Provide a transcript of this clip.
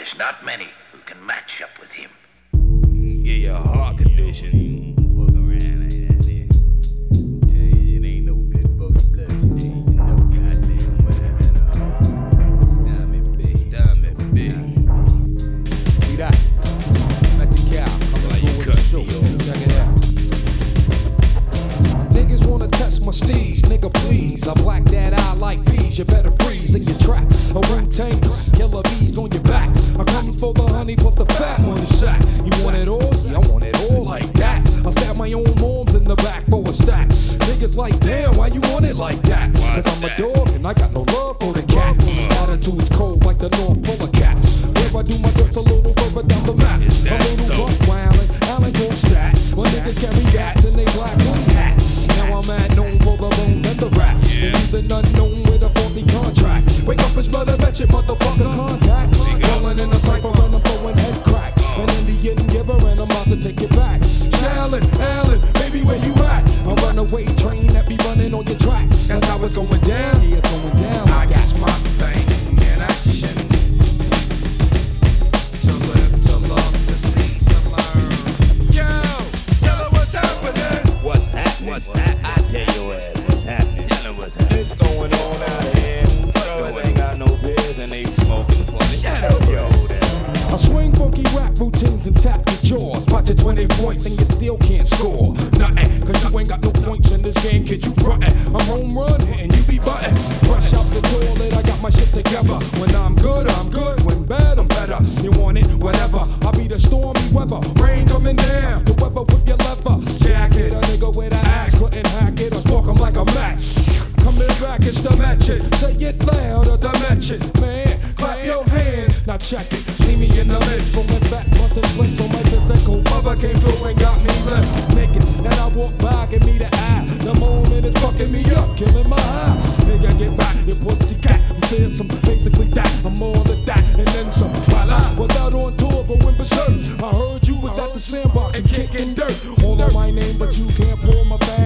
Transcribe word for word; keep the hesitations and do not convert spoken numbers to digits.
There's not many who can match up with him. Get your heart condition. Fuck around like that, then. Tell you it ain't no good for your blood. You know goddamn well that uh, diamond big, diamond big. See that? Let the cow come through with the show. Check it out. Niggas wanna test my steez, nigga please. I black that eye like peas, you better freeze in your tracks. A Wu-Tang, killer bees on your back. I come for the honey plus the fat on the sack. You want it all? Yeah, I want it all like that. I stab my own moms in the back for a stack. Niggas like, damn, why you want it like that? Cause I'm a dog and I got no love for the cat. Attitude's cold like the North Polar Cap. Where I do my dirt a little further down the map. A little buck wildin', Allen Gold stats. When niggas carry gats and they black hoodie hats. Now I'm at known for the bones and the rap. And using unknown with a faulty contract. Wake up and smell the that shit, motherfucker contact. Rolling in a cypher and I'm throwing head cracks. An Indian giver and I'm about to take it back. Shallon, Allen, baby, where you at? A runaway train that be running on your tracks. That's how it's going down, yeah, it's going down. I got my thing in action. To live, to love, to see, to learn. Yo, tell her what's happening. What's happening? What's happening? I tell you what, what's happening. Tell her what's happening. It's going on out here. Brothers ain't got no beers and they smoking for me. Shut up, yo. I swing funky rap routines and tap your jaws. Spot your twenty points and you still can't score nothing. Cause you ain't got no points in this game, kid, you frontin'. I'm home run hitting, you be buttin'. Brush out the toilet, I got my shit together. When I'm good, I'm good. When bad, I'm better. You want it, whatever. I'll be the stormy weather. Rain coming down, the weather with your leather jacket. A nigga with an axe couldn't hack it or spark him like a match. Coming back, it's the match it. Say it louder, the match it. Man, clap your hands, now check it. See me in the mix, throwing back, bustin' flips on my physical. Mother came through and got me lips. Niggas, then I walk by, give me the eye. The moment is fucking me up, killing my high. Nigga, get back, your pussy cat. I'm fearsome, basically that. I'm all of that, and then some. While I was out on tour, going berserk. I heard you was at the sandbox and kicking dirt. All of my name, but you can't pull my bag.